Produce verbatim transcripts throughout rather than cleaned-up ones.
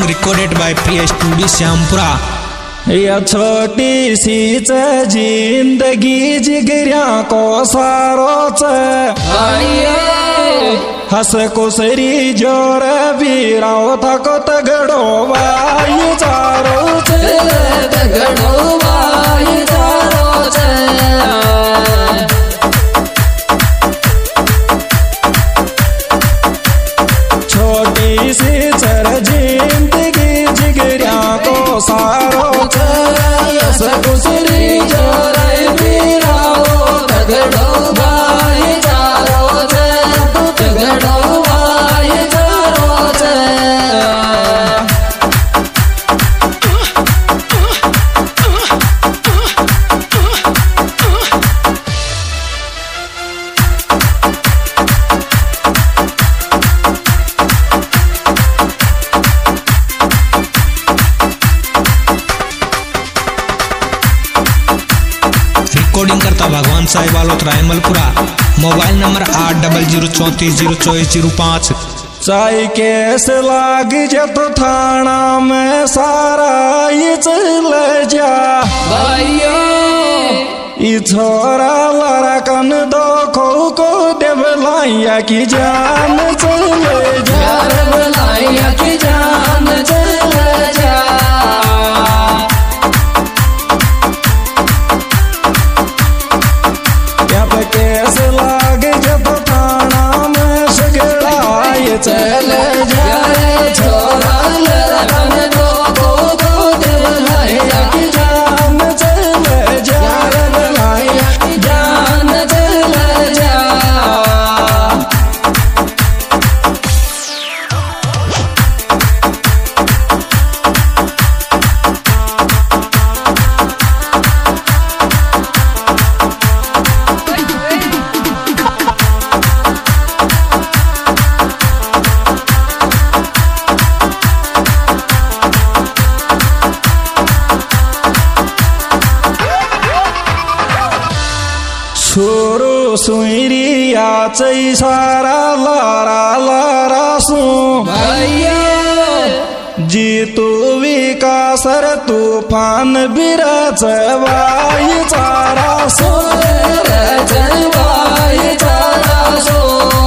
recorded by Priya Studio Shyampura. या छोटी सी जिंदगी जिगरिया को सारोच हस कुसरी जोर बीराव थको तगड़ो वाई चारोच तगड़ो वाई चारोच छोटी सी चर जिंदगी जिगरिया को सारोच हस कुसरी जोर बीराव तगड़ो वाई चारोच तगड़ो वाई चारोच रिकॉर्डिंग करता भगवान साहिब वालोत्रा अमलपुरा। मोबाइल नंबर आठ डबल जीरो चौंतीस जीरो चौबीस जीरो पाँच। चाय केस लाग जत थाना में सारा ये चल जा ई छोरा लड़ा कन दो खो को देवलाइया की जान चल जा देवलाइया की जान चल जा केस लाग जब थाना में सगड़ा ये चल जाए छोरा लड़कन दो को को देवलाइया की जान चल जा देवलाइया की जान चल जा छोरो सुइरिया चै सारा लारा लारा सु जी तू विकास र तूफान बिराज वाई चारा सो वाई चारा सो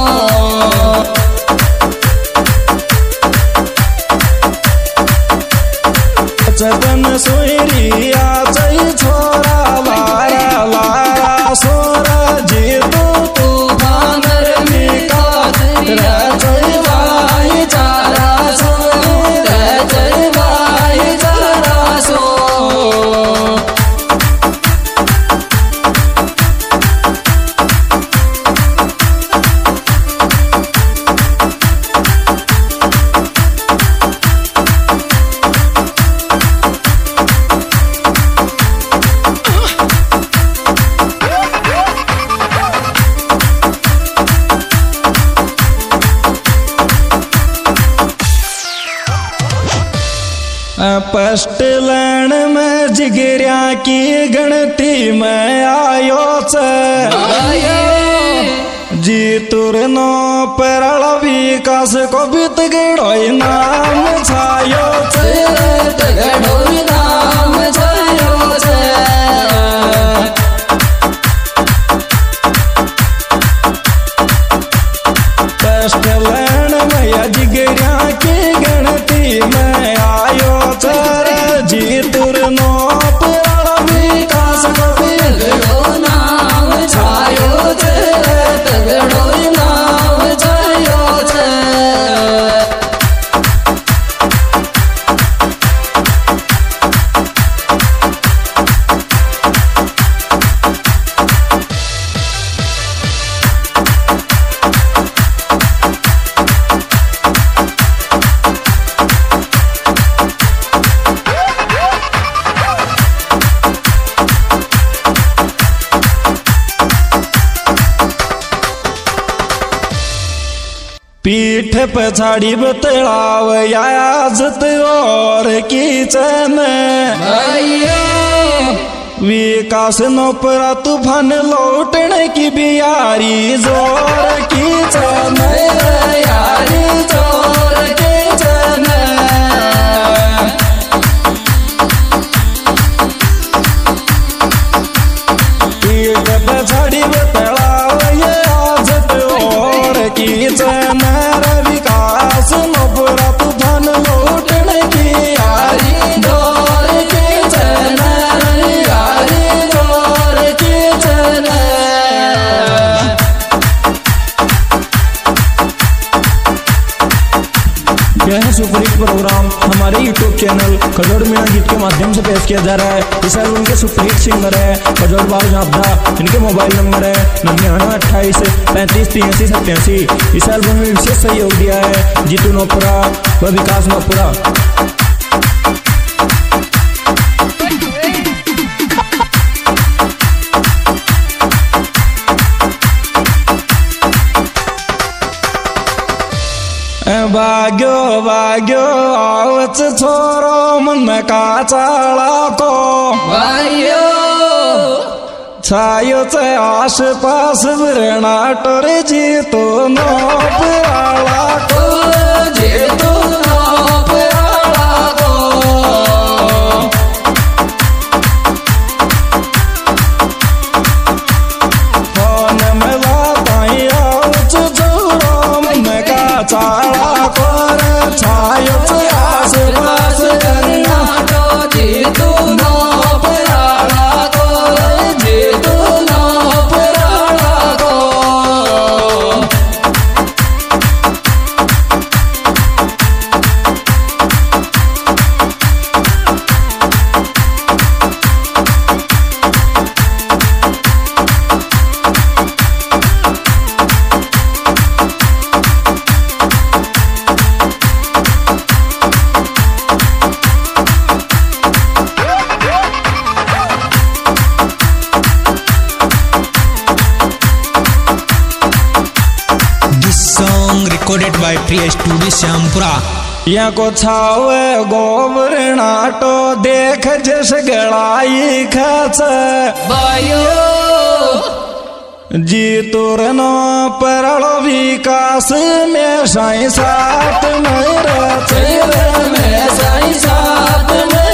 चतन सुइरिया चै छोरा लारा लारा सोरा जी तू तूफान विकास रचै वाई चारा सो रचै वाई चारा सो फर्स्ट लैंड में जिगरिया की गणती में आयो जी तुर नो परल विकास को बीत गड़ोई नाम छायो गड़ोई नाम छायो फर्स्ट लैंड में या जिगरिया की गणती में आयो जी तुर नो परल विकास को बीत नाम छायो तगड़ो नाम छायो पीठ पछाड़ी बतलाव याजत और कीचन विकास नोपरा तूफान लौटने की बियारी जोर कीचन यारी जोर कीचन यह सुपरहिट प्रोग्राम हमारे यूट्यूब चैनल खजोड़ मीणा गीत के माध्यम से पेश किया जा रहा है। इस एल्बम के सुपरहिट सिंगर है खजोड़ बाबू झापदा। इनके मोबाइल नंबर है नन्यानवे अट्ठाईस पैंतीस तिरासी सत्तासी। इस एल्बम में विशेष सहयोग दिया है जीतू नोपुरा व विकास नोपुरा। भाग्यो भाग्यो आवच छोरो मन का चाला को भाइयो छायो चे आस पास बिरणा टोरे जी तो नोपराला को जे तू नोपराला को फोन में लाताई आवच छोरो मन का चाला छायो चे आस पास बिरणा तो जे तू नोपराला को जे तू नोपराला को recorded by Priya Studio Shyampura. या को छावे गोबरना तो देख जस गड़ाई खच भाइयो जी तुर नो परल विकास में साई साथ में रच में साई साथ में